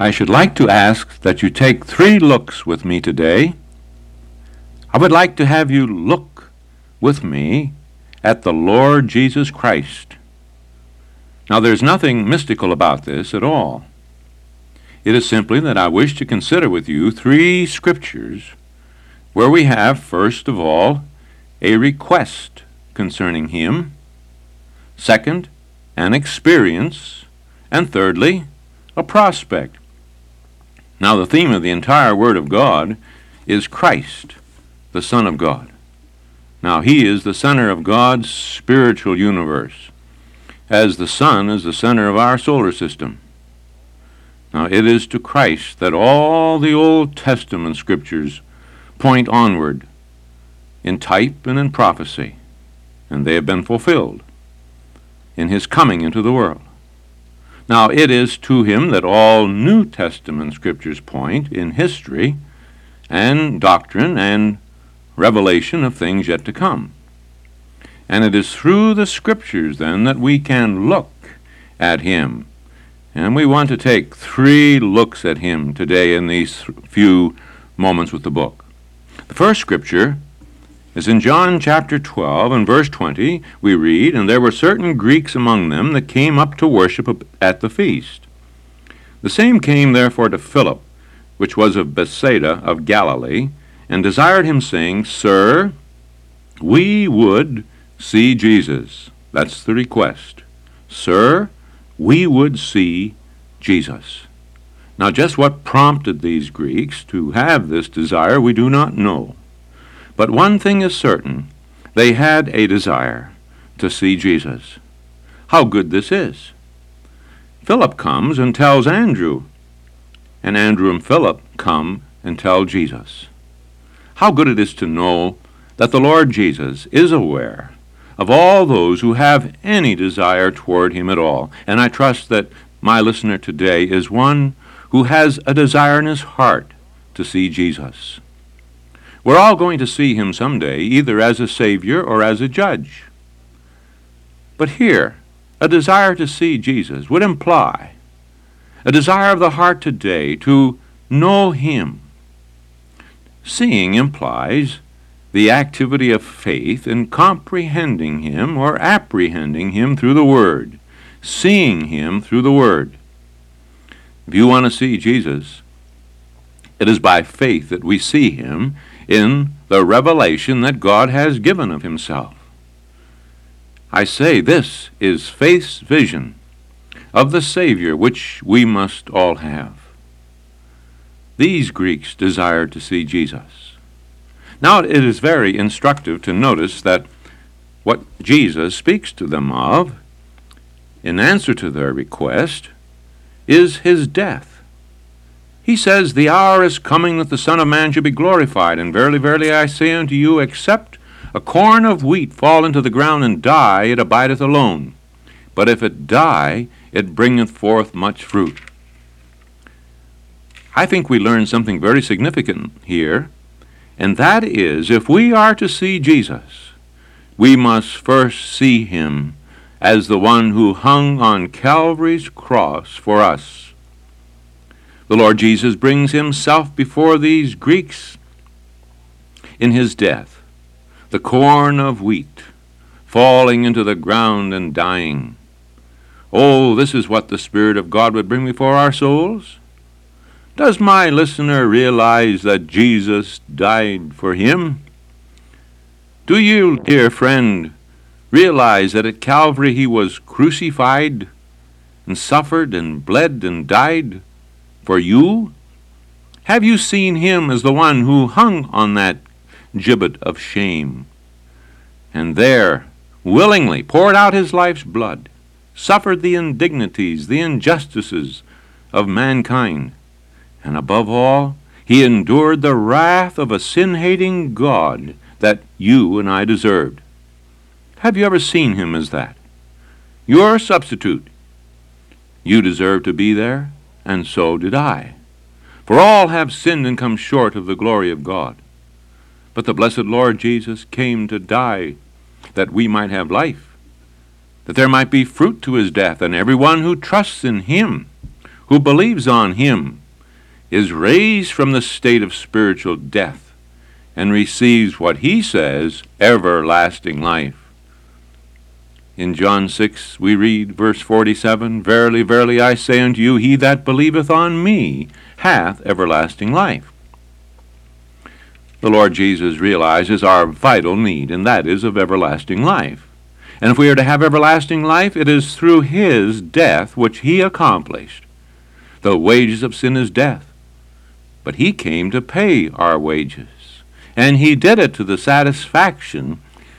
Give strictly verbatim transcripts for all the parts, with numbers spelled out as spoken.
I should like to ask that you take three looks with me today. I would like to have you look with me at the Lord Jesus Christ. Now, there's nothing mystical about this at all. It is simply that I wish to consider with you three scriptures where we have, first of all, a request concerning him, second, an experience, and thirdly, a prospect. Now, the theme of the entire Word of God is Christ, the Son of God. Now, he is the center of God's spiritual universe, as the sun is the center of our solar system. Now, it is to Christ that all the Old Testament scriptures point onward in type and in prophecy, and they have been fulfilled in his coming into the world. Now, it is to him that all New Testament scriptures point in history and doctrine and revelation of things yet to come. And it is through the scriptures, then, that we can look at him. And we want to take three looks at him today in these few moments with the book. The first scripture is in John chapter twelve and verse twenty. We read, "And there were certain Greeks among them that came up to worship at the feast. The same came therefore to Philip, which was of Bethsaida of Galilee, and desired him, saying, Sir, we would see Jesus." That's the request. Sir, we would see Jesus. Now, just what prompted these Greeks to have this desire, we do not know. But one thing is certain, they had a desire to see Jesus. How good this is. Philip comes and tells Andrew, and Andrew and Philip come and tell Jesus. How good it is to know that the Lord Jesus is aware of all those who have any desire toward him at all. And I trust that my listener today is one who has a desire in his heart to see Jesus. We're all going to see him someday, either as a Savior or as a judge. But here, a desire to see Jesus would imply a desire of the heart today to know him. Seeing implies the activity of faith in comprehending him or apprehending him through the Word, seeing him through the Word. If you want to see Jesus, it is by faith that we see him in the revelation that God has given of himself. I say this is faith's vision of the Savior which we must all have. These Greeks desired to see Jesus. Now, it is very instructive to notice that what Jesus speaks to them of, in answer to their request, is his death. He says, "The hour is coming that the Son of Man should be glorified, and verily, verily, I say unto you, except a corn of wheat fall into the ground and die, it abideth alone. But if it die, it bringeth forth much fruit." I think we learn something very significant here, and that is, if we are to see Jesus, we must first see him as the one who hung on Calvary's cross for us. The Lord Jesus brings himself before these Greeks in his death, the corn of wheat falling into the ground and dying. Oh, this is what the Spirit of God would bring before our souls. Does my listener realize that Jesus died for him? Do you, dear friend, realize that at Calvary he was crucified and suffered and bled and died for you? Have you seen him as the one who hung on that gibbet of shame, and there willingly poured out his life's blood, suffered the indignities, the injustices of mankind, and above all, he endured the wrath of a sin-hating God that you and I deserved? Have you ever seen him as that? Your substitute. You deserve to be there, and so did I. For all have sinned and come short of the glory of God. But the blessed Lord Jesus came to die that we might have life, that there might be fruit to his death, and everyone who trusts in him who believes on him is raised from the state of spiritual death and receives what he says, everlasting life. In John six we read, verse forty-seven, Verily, verily, I say unto you, he that believeth on me hath everlasting life. The Lord Jesus realizes our vital need, and that is of everlasting life. And if we are to have everlasting life, it is through his death which he accomplished. The wages of sin is death, but he came to pay our wages, and he did it to the satisfaction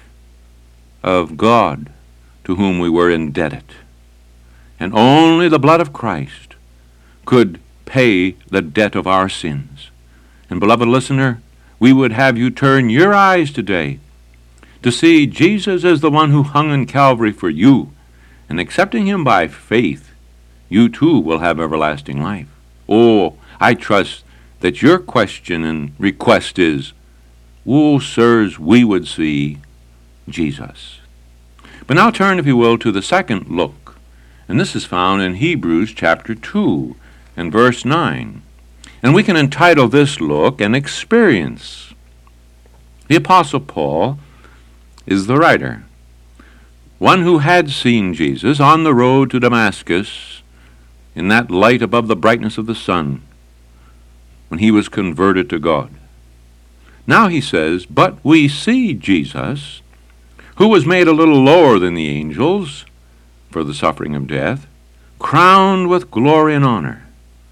of God, to whom we were indebted. And only the blood of Christ could pay the debt of our sins. And beloved listener, we would have you turn your eyes today to see Jesus as the one who hung on Calvary for you, and accepting him by faith, you too will have everlasting life. Oh, I trust that your question and request is, oh, sirs, we would see Jesus. But now turn, if you will, to the second look, and this is found in Hebrews chapter two and verse nine. And we can entitle this look an experience. The Apostle Paul is the writer, one who had seen Jesus on the road to Damascus in that light above the brightness of the sun when he was converted to God. Now he says, but we see Jesus, who was made a little lower than the angels for the suffering of death, crowned with glory and honor,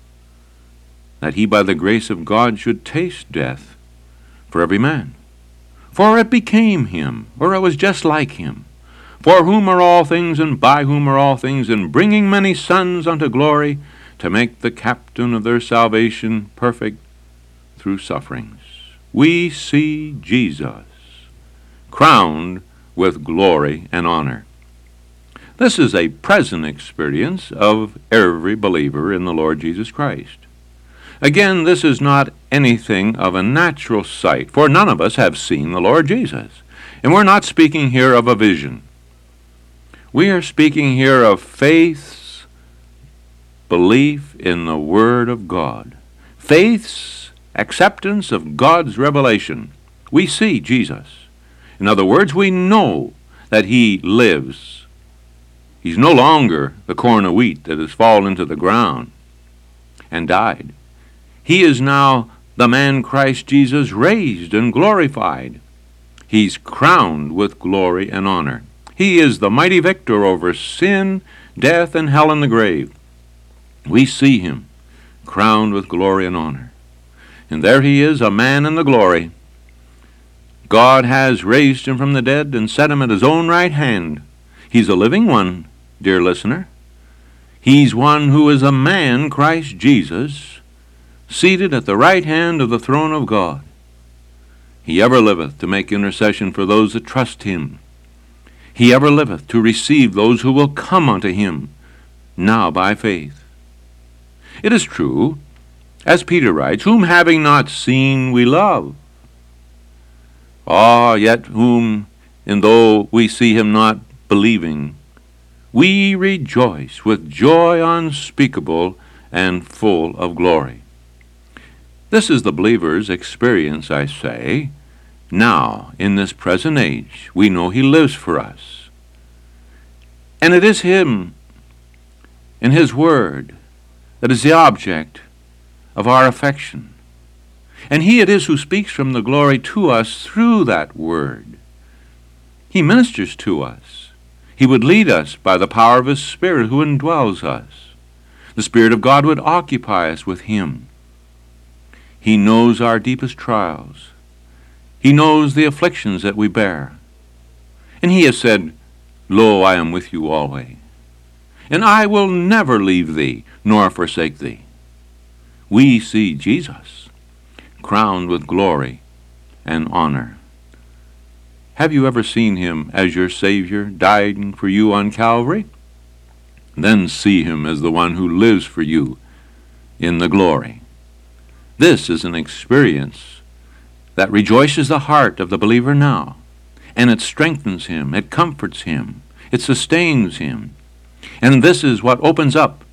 that he by the grace of God should taste death for every man. For it became him, or it was just like him, for whom are all things, and by whom are all things, and bringing many sons unto glory, to make the captain of their salvation perfect through sufferings. We see Jesus crowned with glory and honor. This is a present experience of every believer in the Lord Jesus Christ. Again, this is not anything of a natural sight, for none of us have seen the Lord Jesus. And we're not speaking here of a vision. We are speaking here of faith's belief in the Word of God. Faith's acceptance of God's revelation. We see Jesus. In other words, we know that he lives. He's no longer the corn of wheat that has fallen into the ground and died. He is now the man Christ Jesus raised and glorified. He's crowned with glory and honor. He is the mighty victor over sin, death, and hell and the grave. We see him crowned with glory and honor. And there he is, a man in the glory. God has raised him from the dead and set him at his own right hand. He's a living one, dear listener. He's one who is a man, Christ Jesus, seated at the right hand of the throne of God. He ever liveth to make intercession for those that trust him. He ever liveth to receive those who will come unto him, now by faith. It is true, as Peter writes, whom having not seen we love. Ah, yet whom, and though we see him not believing, we rejoice with joy unspeakable and full of glory. This is the believer's experience, I say. Now, in this present age, we know he lives for us. And it is him and his word that is the object of our affection. And he it is who speaks from the glory to us through that word. He ministers to us. He would lead us by the power of his Spirit who indwells us. The Spirit of God would occupy us with him. He knows our deepest trials. He knows the afflictions that we bear. And he has said, Lo, I am with you always, and I will never leave thee nor forsake thee. We see Jesus crowned with glory and honor. Have you ever seen him as your Savior, dying for you on Calvary? Then see him as the one who lives for you in the glory. This is an experience that rejoices the heart of the believer now, and it strengthens him, it comforts him, it sustains him. And this is what opens up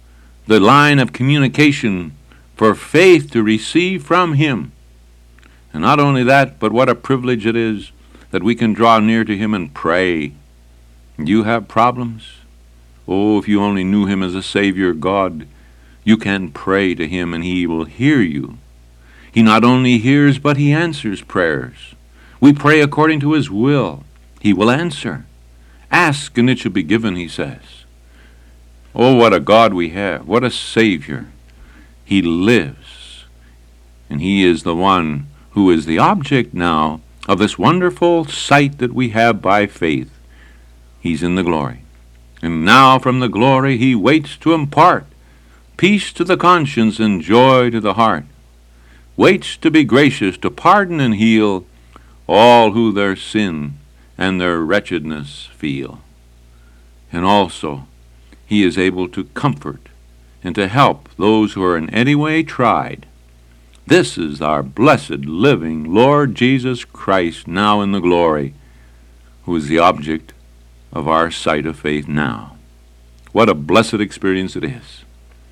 the line of communication for faith to receive from him. And not only that, but what a privilege it is that we can draw near to him and pray. You have problems? Oh, if you only knew him as a Savior God, you can pray to him and he will hear you. He not only hears, but he answers prayers. We pray according to his will. He will answer. Ask and it shall be given, he says. Oh, what a God we have. What a Savior. He lives. And he is the one who is the object now of this wonderful sight that we have by faith. He's in the glory. And now from the glory he waits to impart peace to the conscience and joy to the heart. Waits to be gracious, to pardon and heal all who their sin and their wretchedness feel. And also he is able to comfort and to help those who are in any way tried. This is our blessed living Lord Jesus Christ now in the glory, who is the object of our sight of faith now. What a blessed experience it is.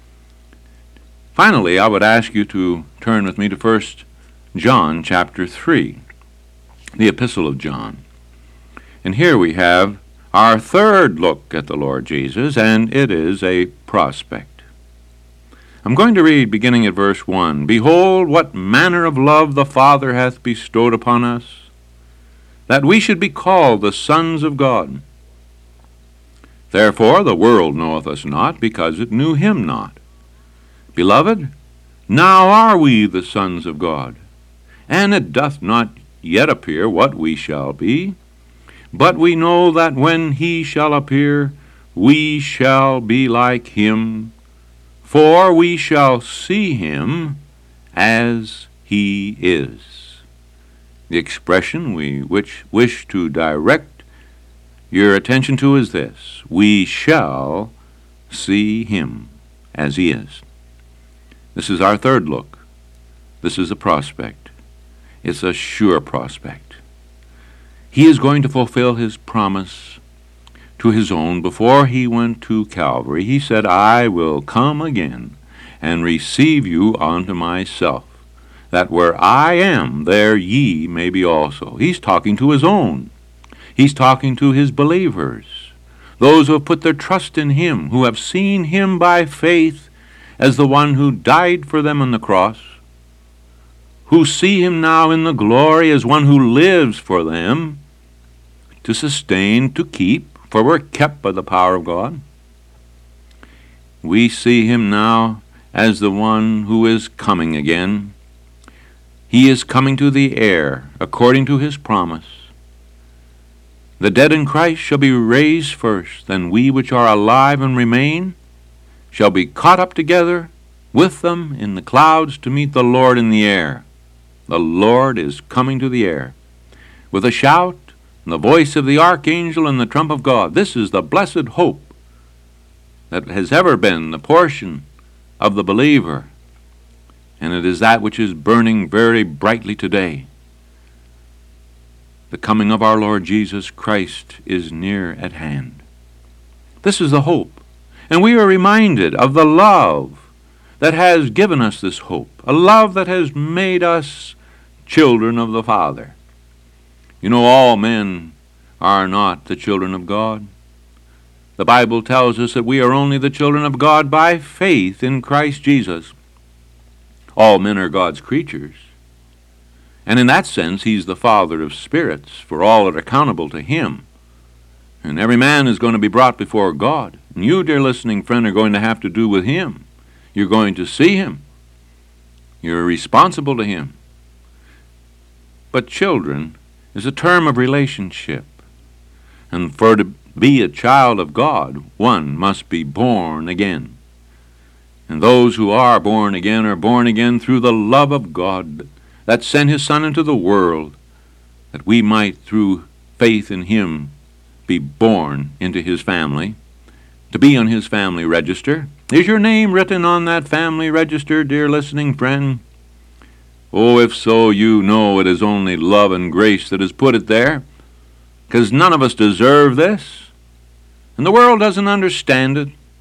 Finally, I would ask you to turn with me to First John chapter three, the Epistle of John. And here we have our third look at the Lord Jesus, and it is a prospect. I'm going to read beginning at verse one. Behold, what manner of love the Father hath bestowed upon us, that we should be called the sons of God. Therefore the world knoweth us not, because it knew him not. Beloved, now are we the sons of God, and it doth not yet appear what we shall be, but we know that when he shall appear, we shall be like him, for we shall see him as he is. The expression we which wish to direct your attention to is this: we shall see him as he is. This is our third look. This is a prospect. It's a sure prospect. He is going to fulfill his promise to his own. Before he went to Calvary, he said, I will come again and receive you unto myself, that where I am, there ye may be also. He's talking to his own. He's talking to his believers, those who have put their trust in him, who have seen him by faith as the one who died for them on the cross, who see him now in the glory as one who lives for them, to sustain, to keep, for we're kept by the power of God. We see him now as the one who is coming again. He is coming to the air according to his promise. The dead in Christ shall be raised first, then we which are alive and remain shall be caught up together with them in the clouds to meet the Lord in the air. The Lord is coming to the air with a shout and the voice of the archangel and the trump of God. This is the blessed hope that has ever been the portion of the believer, and it is that which is burning very brightly today. The coming of our Lord Jesus Christ is near at hand. This is the hope. And we are reminded of the love that has given us this hope, a love that has made us children of the Father. You know, all men are not the children of God. The Bible tells us that we are only the children of God by faith in Christ Jesus. All men are God's creatures. And in that sense, he's the Father of spirits, for all are accountable to him. And every man is going to be brought before God. And you, dear listening friend, are going to have to do with him. You're going to see him. You're responsible to him. But children is a term of relationship. And for to be a child of God, one must be born again. And those who are born again are born again through the love of God that sent his Son into the world, that we might, through faith in him, be born into his family, to be on his family register. Is your name written on that family register, dear listening friend? Oh, if so, you know it is only love and grace that has put it there, because none of us deserve this, and the world doesn't understand it.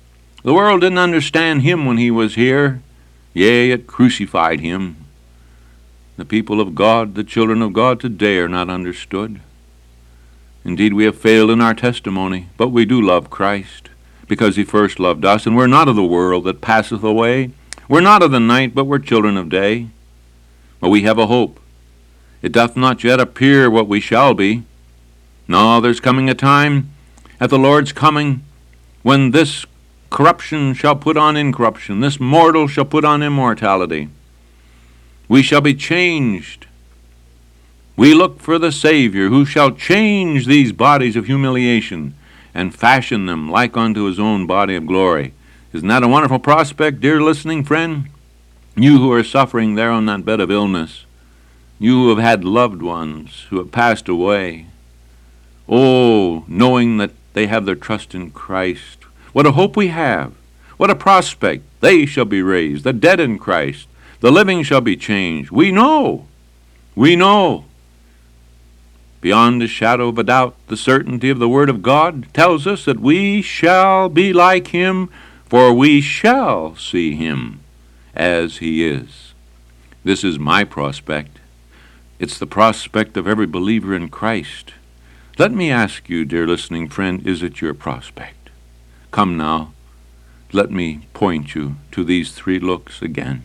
The world didn't understand him when he was here. Yea, it crucified him. The people of God, the children of God today are not understood. Indeed, we have failed in our testimony, but we do love Christ, because he first loved us, and we're not of the world that passeth away. We're not of the night, but we're children of day. But we have a hope. It doth not yet appear what we shall be. No, there's coming a time at the Lord's coming when this corruption shall put on incorruption, this mortal shall put on immortality. We shall be changed. We look for the Savior, who shall change these bodies of humiliation and fashion them like unto his own body of glory. Isn't that a wonderful prospect, dear listening friend? You who are suffering there on that bed of illness, you who have had loved ones who have passed away, oh, knowing that they have their trust in Christ, what a hope we have, what a prospect. They shall be raised, the dead in Christ, the living shall be changed. We know, we know. Beyond a shadow of a doubt, the certainty of the Word of God tells us that we shall be like him, for we shall see him as he is. This is my prospect. It's the prospect of every believer in Christ. Let me ask you, dear listening friend, is it your prospect? Come now, let me point you to these three looks again.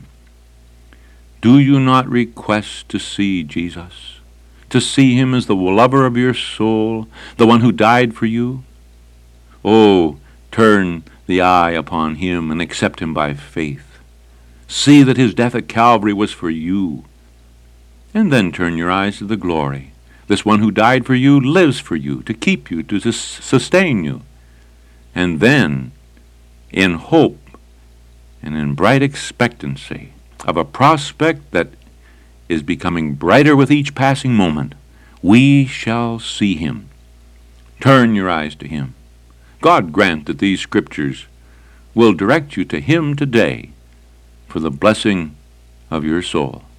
Do you not request to see Jesus? To see him as the lover of your soul, the one who died for you? Oh, turn the eye upon him and accept him by faith. See that his death at Calvary was for you. And then turn your eyes to the glory. This one who died for you lives for you, to keep you, to sustain you. And then, in hope and in bright expectancy of a prospect that is becoming brighter with each passing moment, we shall see him. Turn your eyes to him. God grant that these scriptures will direct you to him today for the blessing of your soul.